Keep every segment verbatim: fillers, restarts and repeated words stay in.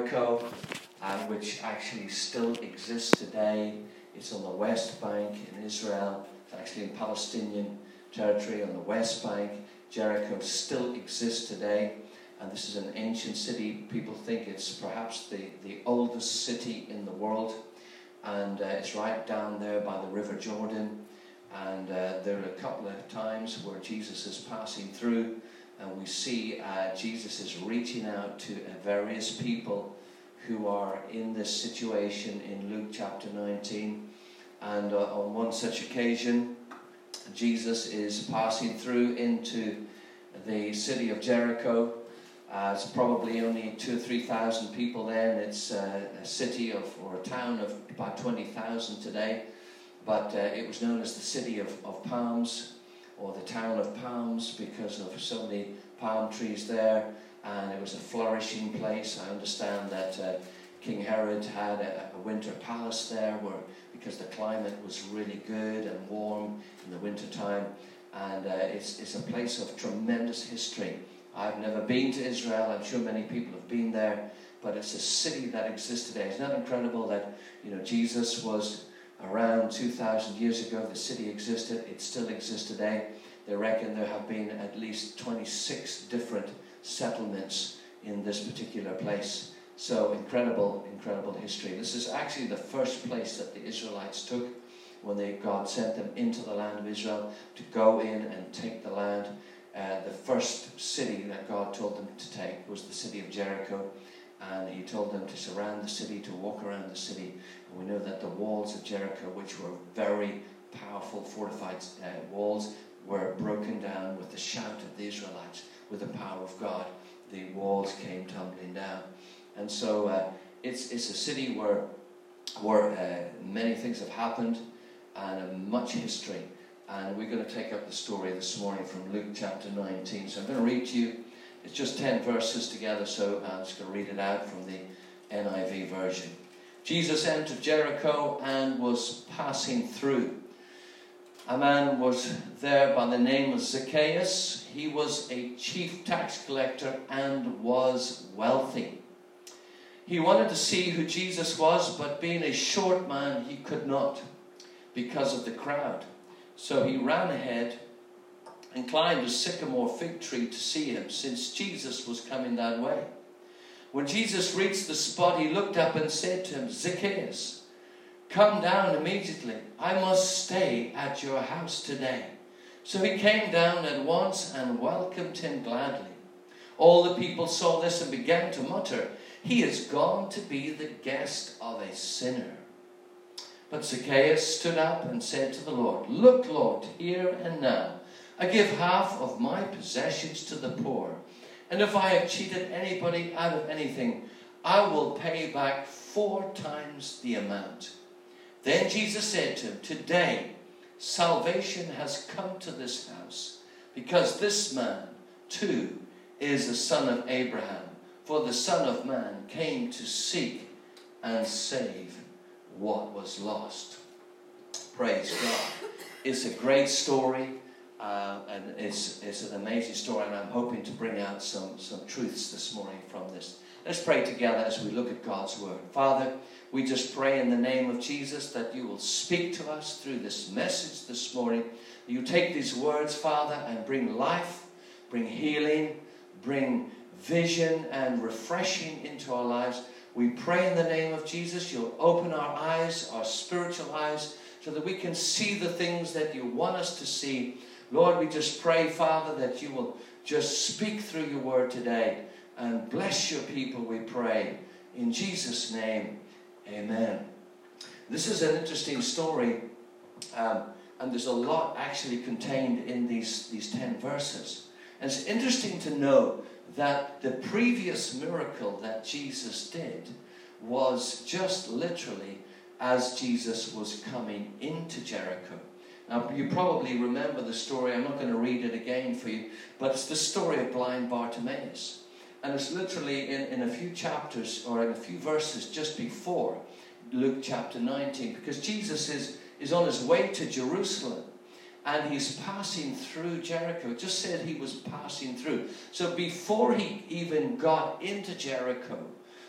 Jericho, uh, which actually still exists today. It's on the West Bank in Israel. It's actually in Palestinian territory on the West Bank. Jericho still exists today. And this is an ancient city. People think it's perhaps the, the oldest city in the world. And uh, it's right down there by the River Jordan. And uh, there are a couple of times where Jesus is passing through. And we see uh, Jesus is reaching out to uh, various people who are in this situation in Luke chapter nineteen. And uh, on one such occasion, Jesus is passing through into the city of Jericho. Uh, it's probably only two or three thousand people there, and it's uh, a city of, or a town of about twenty thousand today. But uh, it was known as the city of, of palms, or the town of palms, because of so many palm trees there, and it was a flourishing place. I understand that uh, King Herod had a, a winter palace there, where because the climate was really good and warm in the winter time, and uh, it's, it's a place of tremendous history. I've never been to Israel. I'm sure many people have been there, but it's a city that exists today. Isn't that incredible that, you know, Jesus was around two thousand years ago. The city existed. It still exists today. They reckon there have been at least twenty-six different settlements in this particular place. So incredible, incredible history. This is actually the first place that the Israelites took when they, God sent them into the land of Israel to go in and take the land. Uh, the first city that God told them to take was the city of Jericho, and he told them to surround the city, to walk around the city. And we know that the walls of Jericho, which were very powerful fortified uh, walls, were broken down with the shout of the Israelites. With the power of God, the walls came tumbling down. And so uh, it's, it's a city where, where uh, many things have happened, and uh, much history. And we're going to take up the story this morning from Luke chapter nineteen. So I'm going to read to you. It's just ten verses together, so I'm just going to read it out from the N I V version. Jesus entered Jericho and was passing through. A man was there by the name of Zacchaeus. He was a chief tax collector and was wealthy. He wanted to see who Jesus was, but being a short man, he could not because of the crowd. So he ran ahead and climbed a sycamore fig tree to see him, since Jesus was coming that way. When Jesus reached the spot, he looked up and said to him, Zacchaeus, come down immediately. I must stay at your house today. So he came down at once and welcomed him gladly. All the people saw this and began to mutter, he is gone to be the guest of a sinner. But Zacchaeus stood up and said to the Lord, look, Lord, here and now, I give half of my possessions to the poor. And if I have cheated anybody out of anything, I will pay back four times the amount. Then Jesus said to him, today salvation has come to this house, because this man too is a son of Abraham. For the Son of Man came to seek and save what was lost. Praise God. It's a great story, uh, and it's, it's an amazing story, and I'm hoping to bring out some, some truths this morning from this. Let's pray together as we look at God's Word. Father, we just pray in the name of Jesus that you will speak to us through this message this morning. You take these words, Father, and bring life, bring healing, bring vision and refreshing into our lives. We pray in the name of Jesus, you'll open our eyes, our spiritual eyes, so that we can see the things that you want us to see. Lord, we just pray, Father, that you will just speak through your word today and bless your people, we pray. In Jesus' name, amen. This is an interesting story, um, and there's a lot actually contained in these, these ten verses. And it's interesting to know that the previous miracle that Jesus did was just literally as Jesus was coming into Jericho. Now, you probably remember the story. I'm not going to read it again for you, but it's the story of blind Bartimaeus. And it's literally in, in a few chapters, or in a few verses just before Luke chapter nineteen, because Jesus is, is on his way to Jerusalem. And he's passing through Jericho. It just said he was passing through. So before he even got into Jericho,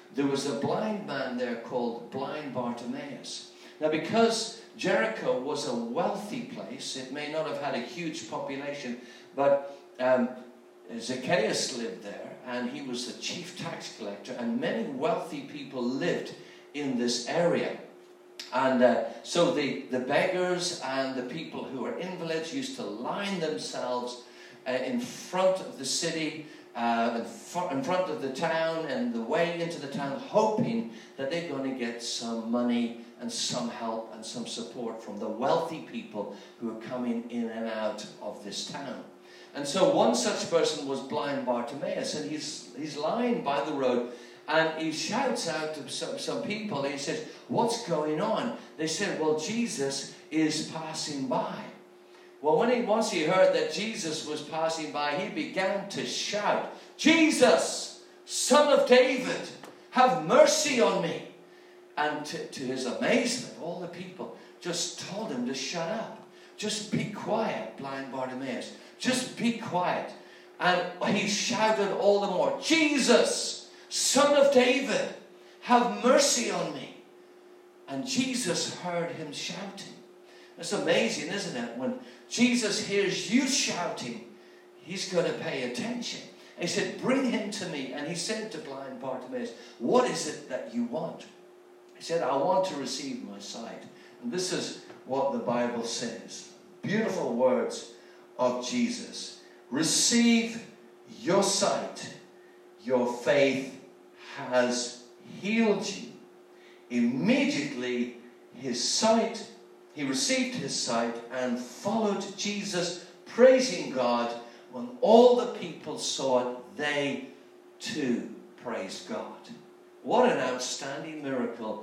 there was a blind man there called Blind Bartimaeus. Now, because Jericho was a wealthy place, it may not have had a huge population, but um, Zacchaeus lived there, and he was the chief tax collector, and many wealthy people lived in this area. And uh, so the, the beggars and the people who were invalids used to line themselves uh, in front of the city, uh, in, fr in front of the town and the way into the town, hoping that they're going to get some money and some help and some support from the wealthy people who are coming in and out of this town. And so one such person was blind Bartimaeus, and he's, he's lying by the road, and he shouts out to some, some people, and he says, "What's going on?" They said, "Well, Jesus is passing by." Well, when he, once he heard that Jesus was passing by, he began to shout, "Jesus, Son of David, have mercy on me." And to, to his amazement, all the people just told him to shut up. "Just be quiet, blind Bartimaeus. Just be quiet." And he shouted all the more, "Jesus, Son of David, have mercy on me." And Jesus heard him shouting. It's amazing, isn't it? When Jesus hears you shouting, he's going to pay attention. And he said, "Bring him to me." And he said to blind Bartimaeus, "What is it that you want?" He said, "I want to receive my sight." And this is what the Bible says. Beautiful words of Jesus. "Receive your sight. Your faith has healed you." Immediately his sight, he received his sight and followed Jesus, praising God. When all the people saw it, they too praised God. What an outstanding miracle.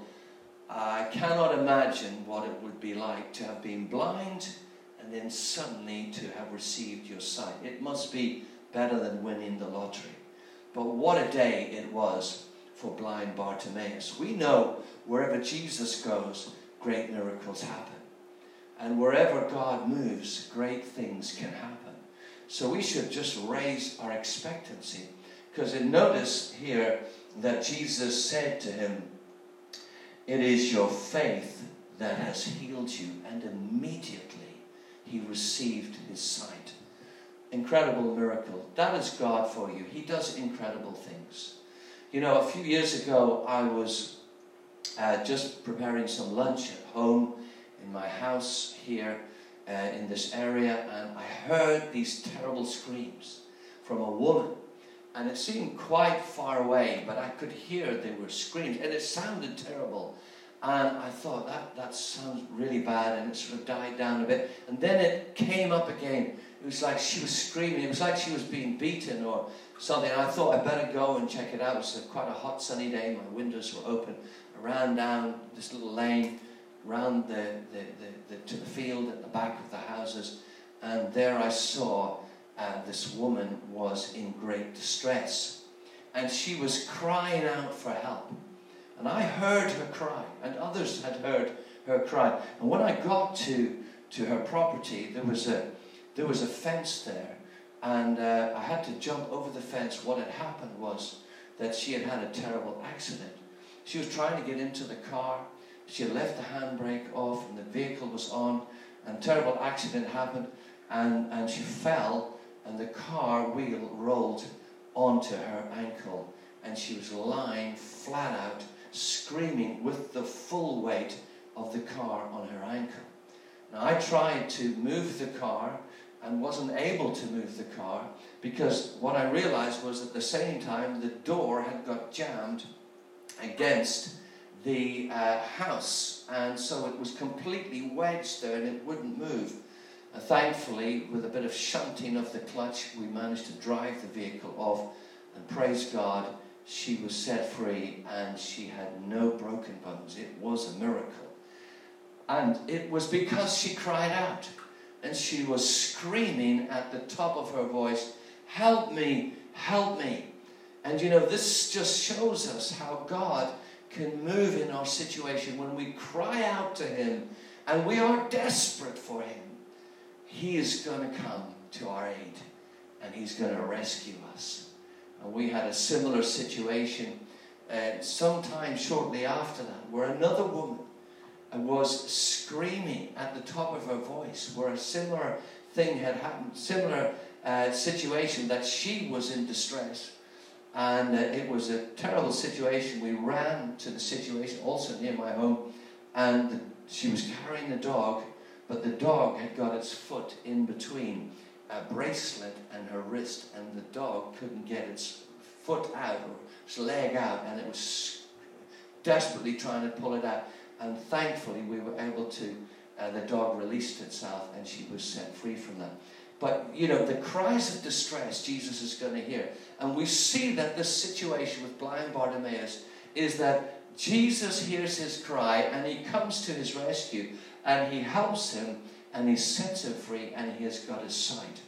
I cannot imagine what it would be like to have been blind and then suddenly to have received your sight. It must be better than winning the lottery. But what a day it was for blind Bartimaeus. We know wherever Jesus goes, great miracles happen. And wherever God moves, great things can happen. So we should just raise our expectancy. Because notice here that Jesus said to him, "It is your faith that has healed you." And immediately he received his sight. Incredible miracle. That is God for you. He does incredible things. You know, a few years ago, I was uh, just preparing some lunch at home in my house here uh, in this area, and I heard these terrible screams from a woman. And it seemed quite far away, but I could hear they were screams, and it sounded terrible. And I thought, that, that sounds really bad, and it sort of died down a bit. And then it came up again. It was like she was screaming. It was like she was being beaten or something. And I thought I'd better go and check it out. It was a, quite a hot sunny day. My windows were open. I ran down this little lane, round the, the, the, the, to the field at the back of the houses. And there I saw uh, this woman was in great distress. And she was crying out for help. And I heard her cry, and others had heard her cry. And when I got to, to her property, there was a, there was a fence there. And uh, I had to jump over the fence. What had happened was that she had had a terrible accident. She was trying to get into the car. She had left the handbrake off, and the vehicle was on. And a terrible accident happened, and, and she fell, and the car wheel rolled onto her ankle. And she was lying flat out, screaming with the full weight of the car on her ankle. Now, I tried to move the car and wasn't able to move the car, because what I realized was at the same time the door had got jammed against the uh, house, and so it was completely wedged there and it wouldn't move. Uh, thankfully, with a bit of shunting of the clutch, we managed to drive the vehicle off, and praise God, she was set free and she had no broken bones. It was a miracle. And it was because she cried out, and she was screaming at the top of her voice, "Help me, help me." And you know, this just shows us how God can move in our situation when we cry out to Him and we are desperate for Him. He is going to come to our aid and He's going to rescue us. And we had a similar situation uh, sometime shortly after that, where another woman was screaming at the top of her voice, where a similar thing had happened, similar uh, situation, that she was in distress. And uh, it was a terrible situation. We ran to the situation, also near my home, and she was carrying the dog, but the dog had got its foot in between a bracelet and her wrist, and the dog couldn't get its foot out, or its leg out, and it was desperately trying to pull it out. And thankfully we were able to, uh, the dog released itself and she was set free from that. But, you know, the cries of distress Jesus is going to hear. And we see that this situation with blind Bartimaeus is that Jesus hears his cry and he comes to his rescue and he helps him and he sets him free and he has got his sight.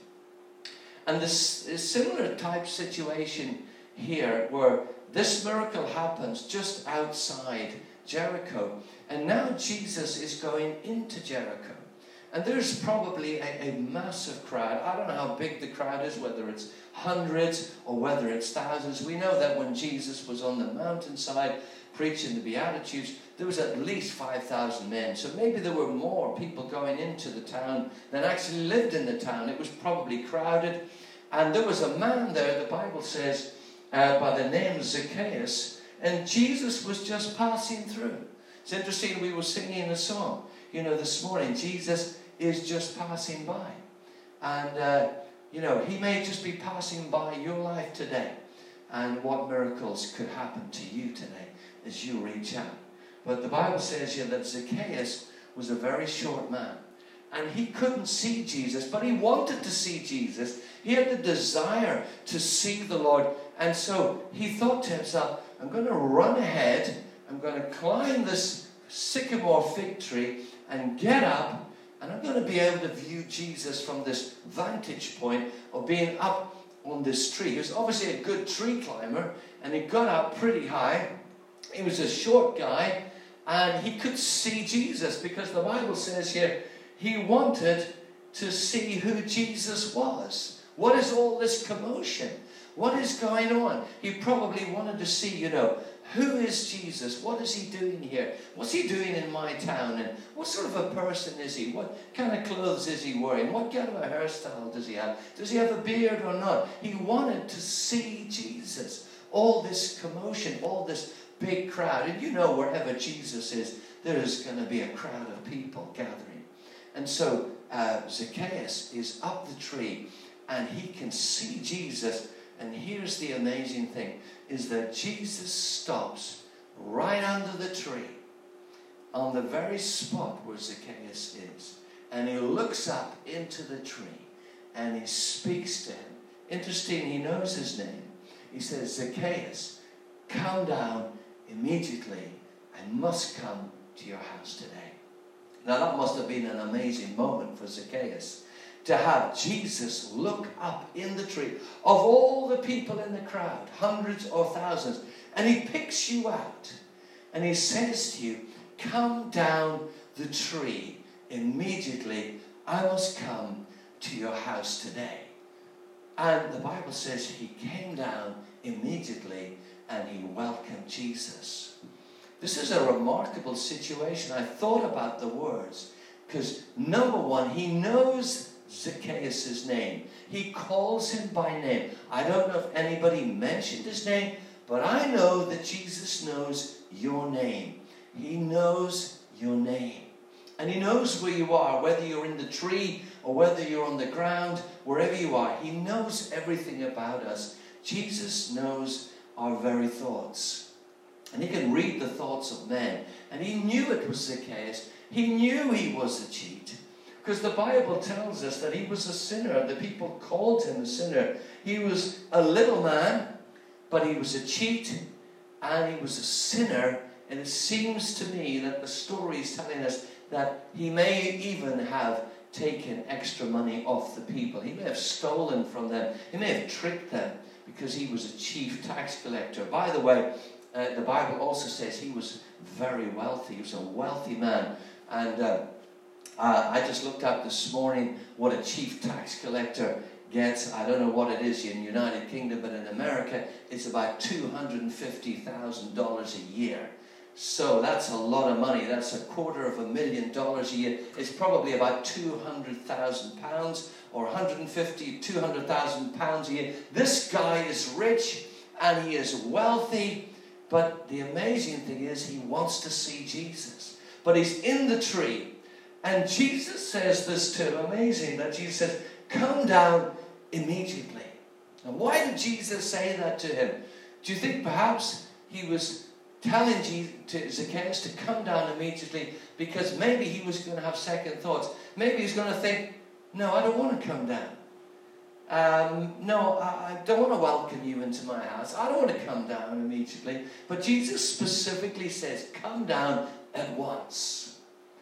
And this is similar type situation here, where this miracle happens just outside Jericho. And now Jesus is going into Jericho. And there's probably a, a massive crowd. I don't know how big the crowd is, whether it's hundreds or whether it's thousands. We know that when Jesus was on the mountainside preaching the Beatitudes, there was at least five thousand men. So maybe there were more people going into the town than actually lived in the town. It was probably crowded. And there was a man there, the Bible says, uh, by the name Zacchaeus, and Jesus was just passing through. It's interesting, we were singing a song, you know, this morning, Jesus is just passing by. And, uh, you know, he may just be passing by your life today. And what miracles could happen to you today as you reach out. But the Bible says here that Zacchaeus was a very short man. And he couldn't see Jesus, but he wanted to see Jesus. He had the desire to see the Lord. And so he thought to himself, I'm going to run ahead, I'm going to climb this sycamore fig tree and get up, and I'm going to be able to view Jesus from this vantage point of being up on this tree. He was obviously a good tree climber, and he got up pretty high. He was a short guy, and he could see Jesus, because the Bible says here, he wanted to see who Jesus was. What is all this commotion? What is going on? He probably wanted to see, you know, who is Jesus? What is he doing here? What's he doing in my town? And what sort of a person is he? What kind of clothes is he wearing? What kind of a hairstyle does he have? Does he have a beard or not? He wanted to see Jesus. All this commotion, all this big crowd. And you know, wherever Jesus is, there is going to be a crowd of people gathering. And so uh, Zacchaeus is up the tree and he can see Jesus. And here's the amazing thing, is that Jesus stops right under the tree on the very spot where Zacchaeus is. And he looks up into the tree and he speaks to him. Interesting, he knows his name. He says, Zacchaeus, come down immediately. I must come to your house today. Now that must have been an amazing moment for Zacchaeus, to have Jesus look up in the tree of all the people in the crowd, hundreds or thousands, and he picks you out and he says to you, come down the tree immediately. I must come to your house today. And the Bible says he came down immediately and he welcomed Jesus. This is a remarkable situation. I thought about the words, because number one, he knows Zacchaeus' name. He calls him by name. I don't know if anybody mentioned his name, but I know that Jesus knows your name. He knows your name. And he knows where you are, whether you're in the tree or whether you're on the ground, wherever you are. He knows everything about us. Jesus knows our very thoughts. And he can read the thoughts of men. And he knew it was Zacchaeus. He knew he was a cheat. Because the Bible tells us that he was a sinner. The people called him a sinner. He was a little man, but he was a cheat, and he was a sinner. And it seems to me that the story is telling us that he may even have taken extra money off the people. He may have stolen from them. He may have tricked them, because he was a chief tax collector. By the way, uh, the Bible also says he was very wealthy. He was a wealthy man. And uh, uh, I just looked up this morning what a chief tax collector gets, I don't know what it is in the United Kingdom, but in America, it's about two hundred fifty thousand dollars a year. So that's a lot of money. That's a quarter of a million dollars a year. It's probably about two hundred thousand pounds or one hundred fifty, two hundred thousand pounds a year. This guy is rich and he is wealthy, but the amazing thing is he wants to see Jesus. But he's in the tree, and Jesus says this to him. Amazing that Jesus says, come down immediately. And why did Jesus say that to him? Do you think perhaps he was telling Jesus, to Zacchaeus to come down immediately because maybe he was going to have second thoughts? Maybe he's going to think, no, I don't want to come down. Um, no, I, I don't want to welcome you into my house. I don't want to come down immediately. But Jesus specifically says, come down at once.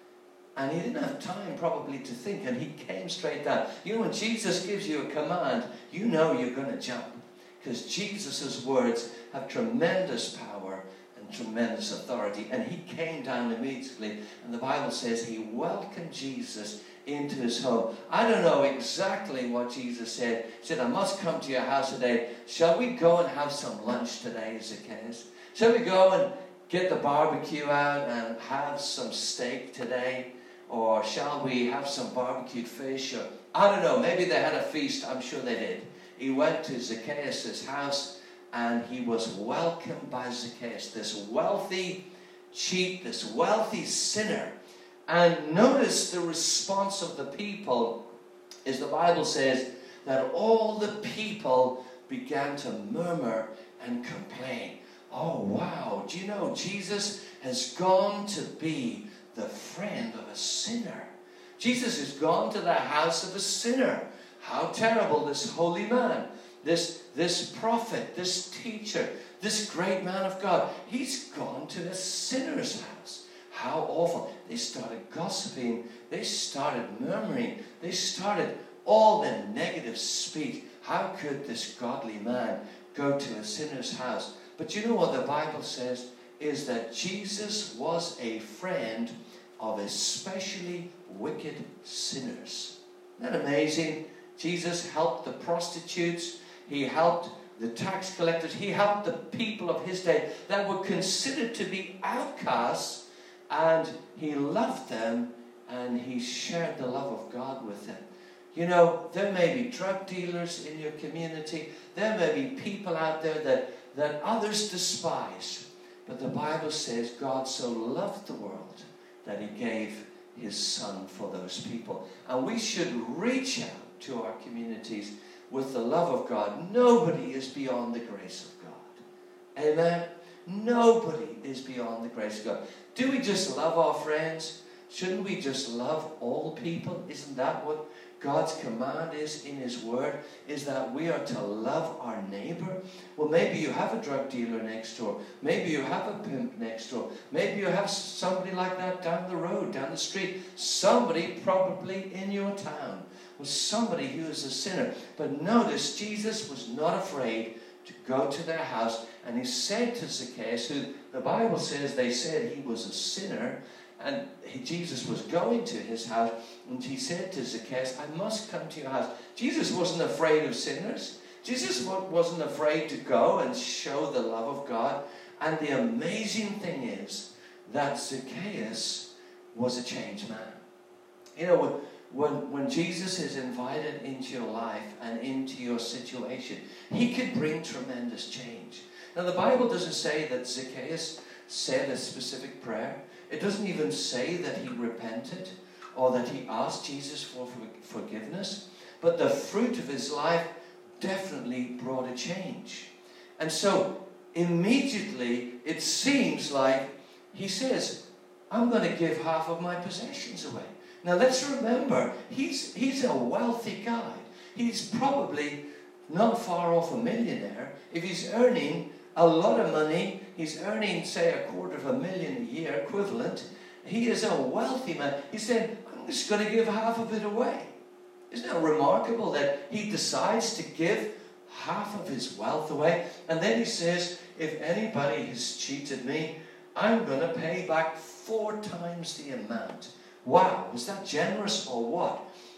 And he didn't have time probably to think, and he came straight down. You know, when Jesus gives you a command, you know you're going to jump. Because Jesus' words have tremendous power and tremendous authority. And he came down immediately. And the Bible says he welcomed Jesus into his home. I don't know exactly what Jesus said. He said, I must come to your house today. Shall we go and have some lunch today, Zacchaeus? Shall we go and get the barbecue out and have some steak today? Or shall we have some barbecued fish? Or I don't know, maybe they had a feast. I'm sure they did. He went to Zacchaeus' house and he was welcomed by Zacchaeus, this wealthy cheat, this wealthy sinner. And notice the response of the people is the Bible says that all the people began to murmur and complain. Oh, wow, do you know Jesus has gone to be the friend of a sinner? Jesus has gone to the house of a sinner. How terrible, this holy man, this, this prophet, this teacher, this great man of God. He's gone to a sinner's house. How awful. They started gossiping. They started murmuring. They started all the negative speech. How could this godly man go to a sinner's house? But you know what the Bible says is that Jesus was a friend of especially wicked sinners. Isn't that amazing? Jesus helped the prostitutes. He helped the tax collectors. He helped the people of his day that were considered to be outcasts. And he loved them, and he shared the love of God with them. You know, there may be drug dealers in your community. There may be people out there that, that others despise. But the Bible says God so loved the world that he gave his son for those people. And we should reach out to our communities with the love of God. Nobody is beyond the grace of God. Amen? Nobody is beyond the grace of God. Do we just love our friends? Shouldn't we just love all people? Isn't that what God's command is in his word? Is that we are to love our neighbor? Well, maybe you have a drug dealer next door. Maybe you have a pimp next door. Maybe you have somebody like that down the road, down the street. Somebody probably in your town. Well, somebody who is a sinner. But notice, Jesus was not afraid to go to their house. And he said to Zacchaeus, who the Bible says they said he was a sinner, and he, Jesus was going to his house, and he said to Zacchaeus, I must come to your house. Jesus wasn't afraid of sinners. Jesus wasn't afraid to go and show the love of God. And the amazing thing is that Zacchaeus was a changed man. You know, when, when Jesus is invited into your life and into your situation, he can bring tremendous change. Now, the Bible doesn't say that Zacchaeus said a specific prayer. It doesn't even say that he repented or that he asked Jesus for forgiveness. But the fruit of his life definitely brought a change. And so, immediately, it seems like he says, I'm going to give half of my possessions away. Now, let's remember, he's, he's a wealthy guy. He's probably not far off a millionaire. If he's earning a lot of money, he's earning, say, a quarter of a million a year equivalent. He is a wealthy man. He said, I'm just going to give half of it away. Isn't it remarkable that he decides to give half of his wealth away? And then he says, if anybody has cheated me, I'm going to pay back four times the amount. Wow, was that generous or what?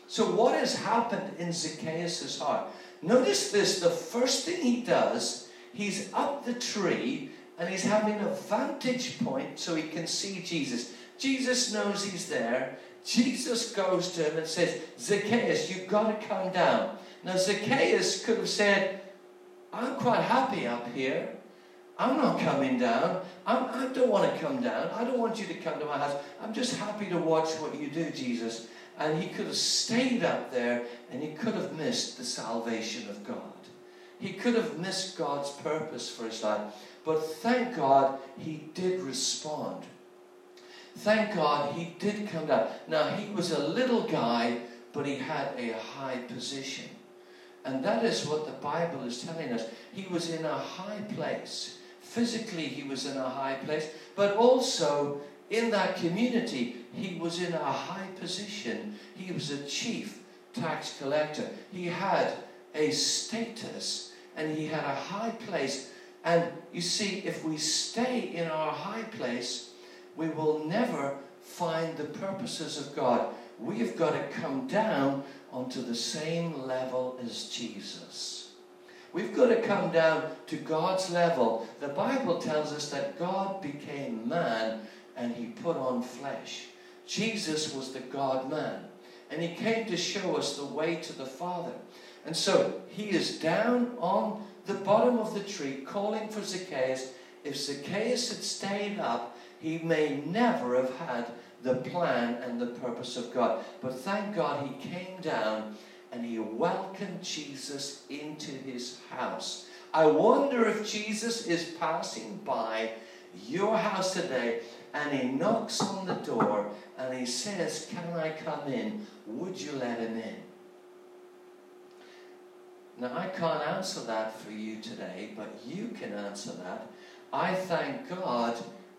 So what has happened in Zacchaeus' heart? Notice this, the first thing he does, he's up the tree and he's having a vantage point so he can see Jesus. Jesus knows he's there. Jesus goes to him and says, Zacchaeus, you've got to come down. Now Zacchaeus could have said, I'm quite happy up here. I'm not coming down. I'm, I don't want to come down. I don't want you to come to my house. I'm just happy to watch what you do, Jesus. And he could have stayed up there and he could have missed the salvation of God. He could have missed God's purpose for his life. But thank God he did respond. Thank God he did come down. Now he was a little guy, but he had a high position. And that is what the Bible is telling us. He was in a high place. Physically, he was in a high place, but also in that community, he was in a high position. He was a chief tax collector. He had a status and he had a high place. And you see, if we stay in our high place, we will never find the purposes of God. We've got to come down onto the same level as Jesus. We've got to come down to God's level. The Bible tells us that God became man and he put on flesh. Jesus was the God-man. And he came to show us the way to the Father. And so he is down on the bottom of the tree calling for Zacchaeus. If Zacchaeus had stayed up, he may never have had the plan and the purpose of God. But thank God he came down and he welcomed Jesus into his house. I wonder if Jesus is passing by your house today and he knocks on the door and he says, can I come in? Would you let him in? Now I can't answer that for you today, but you can answer that. I thank God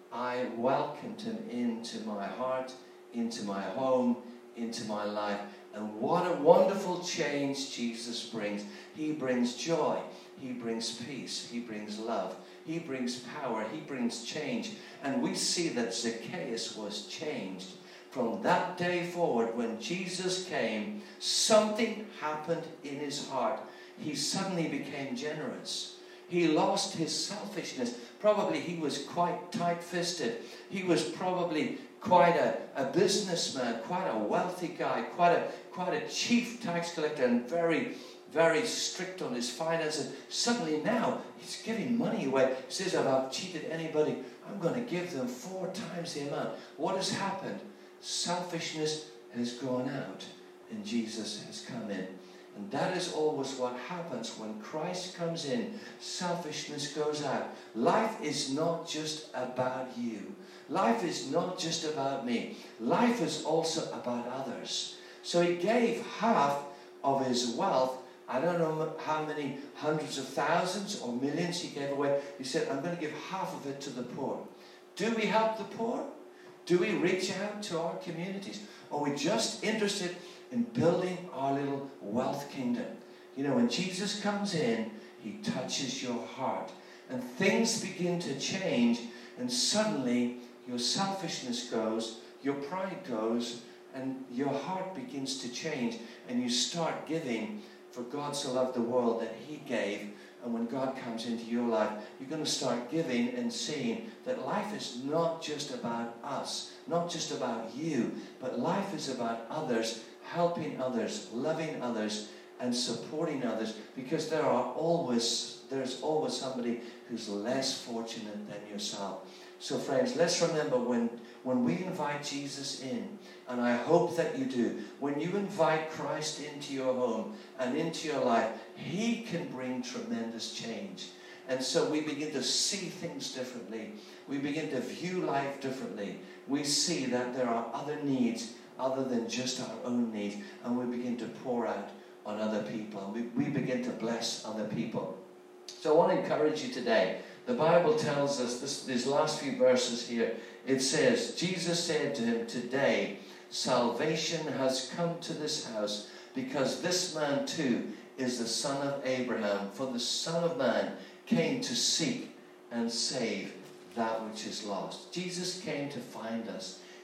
I welcomed him into my heart, into my home, into my life. And what a wonderful change Jesus brings. He brings joy. He brings peace. He brings love. He brings power. He brings change. And we see that Zacchaeus was changed. From that day forward, when Jesus came, something happened in his heart. He suddenly became generous. He lost his selfishness. Probably he was quite tight-fisted. He was probably quite a, a businessman, quite a wealthy guy, quite a, quite a chief tax collector, and very, very strict on his finances. Suddenly now, he's giving money away. He says, if I've cheated anybody, I'm going to give them four times the amount. What has happened? Selfishness has gone out, and Jesus has come in. And that is always what happens when Christ comes in. Selfishness goes out. Life is not just about you. Life is not just about me. Life is also about others. So he gave half of his wealth. I don't know how many hundreds of thousands or millions he gave away. He said, I'm going to give half of it to the poor. Do we help the poor? Do we reach out to our communities? Or are we just interested in building our little wealth kingdom? You know, when Jesus comes in, he touches your heart. And things begin to change. And suddenly, your selfishness goes, your pride goes, and your heart begins to change. And you start giving, for God so loved the world that he gave. And when God comes into your life, you're going to start giving and seeing that life is not just about us, not just about you, but life is about others, helping others, loving others, and supporting others, because there are always, there's always somebody who's less fortunate than yourself. So friends, let's remember when, when we invite Jesus in, and I hope that you do, when you invite Christ into your home and into your life, he can bring tremendous change. And so we begin to see things differently. We begin to view life differently. We see that there are other needs other than just our own needs, and we begin to pour out on other people. We, we begin to bless other people. So I want to encourage you today. The Bible tells us, this, these last few verses here, it says, Jesus said to him, today salvation has come to this house, because this man too is the son of Abraham. For the Son of Man came to seek and save that which is lost. Jesus came to find us.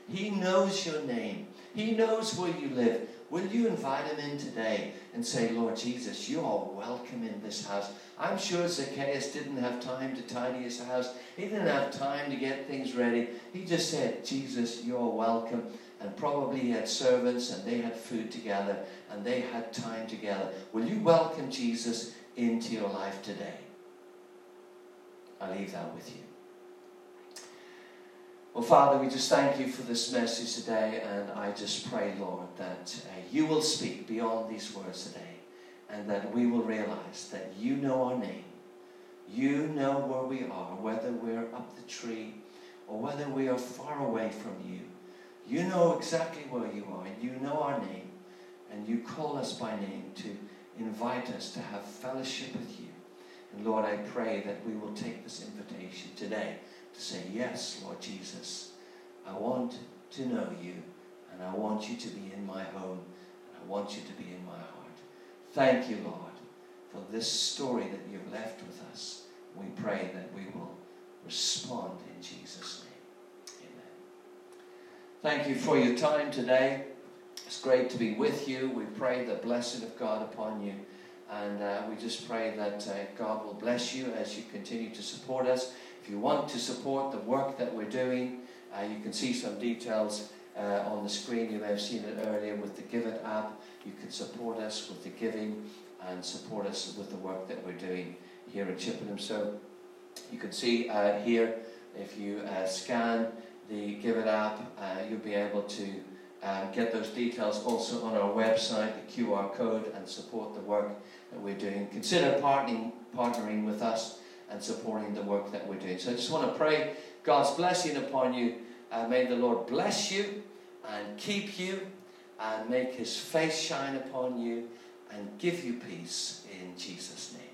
He knows your name. He knows where you live. Will you invite him in today and say, Lord Jesus, you are welcome in this house. I'm sure Zacchaeus didn't have time to tidy his house. He didn't have time to get things ready. He just said, Jesus, you are welcome. And probably he had servants and they had food together and they had time together. Will you welcome Jesus into your life today? I leave that with you. Well, Father, we just thank you for this message today, and I just pray, Lord, that uh, you will speak beyond these words today, and that we will realize that you know our name. You know where we are, whether we're up the tree or whether we are far away from you. You know exactly where you are. You know our name, and you call us by name to invite us to have fellowship with you. And Lord, I pray that we will take this invitation today to say, yes, Lord Jesus, I want to know you, and I want you to be in my home, and I want you to be in my heart. Thank you, Lord, for this story that you've left with us. We pray that we will respond in Jesus' name. Amen. Thank you for your time today. It's great to be with you. We pray the blessing of God upon you. And uh, we just pray that uh, God will bless you as you continue to support us. If you want to support the work that we're doing, uh, you can see some details uh, on the screen. You may have seen it earlier with the Give It app. You can support us with the giving and support us with the work that we're doing here in Chippenham. So you can see uh, here, if you uh, scan the Give It app, uh, you'll be able to uh, get those details also on our website, the Q R code, and support the work that we're doing. Consider partnering, partnering with us and supporting the work that we're doing. So I just want to pray God's blessing upon you. Uh, may the Lord bless you and keep you and make his face shine upon you and give you peace in Jesus' name.